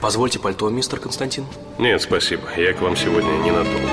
Позвольте пальто, мистер Константин. Нет, спасибо, я к вам сегодня ненадолго.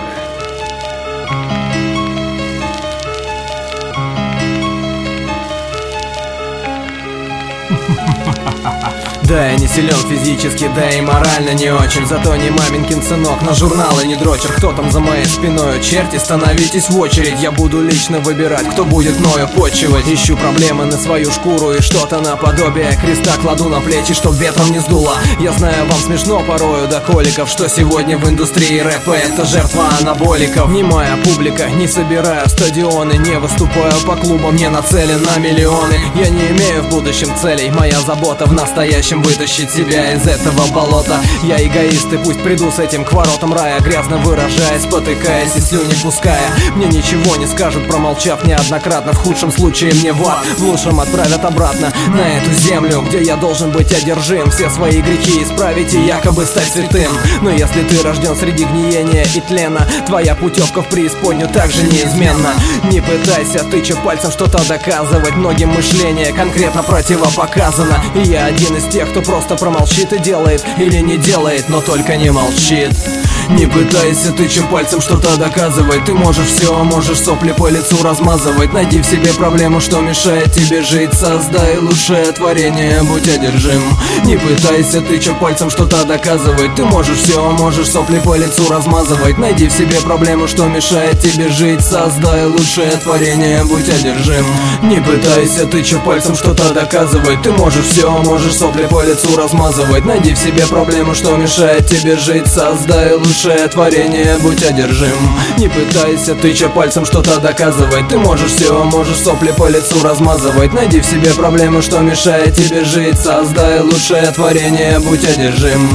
Да, я не силен физически, да и морально не очень. Зато не маменькин сынок, на журналы не дрочер. Кто там за моей спиной? Черти, становитесь в очередь. Я буду лично выбирать, кто будет мною почивать. Ищу проблемы на свою шкуру и что-то наподобие креста кладу на плечи, чтоб ветром не сдуло. Я знаю, вам смешно порою до коликов, что сегодня в индустрии рэпа это жертва анаболиков. Не моя публика, не собираю стадионы, не выступаю по клубам, не нацелен на миллионы. Я не имею в будущем целей, моя забота в настоящем вытащить себя из этого болота. Я эгоист и пусть приду с этим к воротам рая, грязно выражаясь, спотыкаясь и слюни пуская. Мне ничего не скажут, промолчав неоднократно. В худшем случае мне в ад, в лучшем отправят обратно на эту землю, где я должен быть одержим, все свои грехи исправить и якобы стать святым. Но если ты рожден среди гниения и тлена, твоя путевка в преисподнюю также неизменна. Не пытайся, тыча пальцем что-то доказывать, многим мышление конкретно противопоказано. И я один из тех, кто просто промолчит и делает или не делает, но только не молчит. Не пытайся тыча пальцем что-то доказывать. Ты можешь все, можешь сопли по лицу размазывать. Найди в себе проблему, что мешает тебе жить. Создай лучшее творение, будь одержим. Не пытайся тыча пальцем что-то доказывать. Ты можешь все, можешь сопли по лицу размазывать. Найди в себе проблему, что мешает тебе жить. Создай лучшее творение, будь одержим. Не пытайся тыча пальцем что-то доказывать. Ты можешь все, можешь сопли по лицу размазывать. Найди в себе проблему, что мешает тебе жить. Создай лучшее творение, будь одержим. Не пытайся тыча пальцем что-то доказывать. Ты можешь все, можешь сопли по лицу размазывать. Найди в себе проблему, что мешает тебе жить. Создай лучшее творение, будь одержим.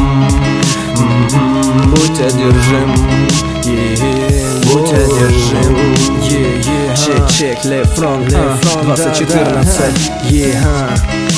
Будь одержим, будь одержим. Чек, чек, left front, 2014.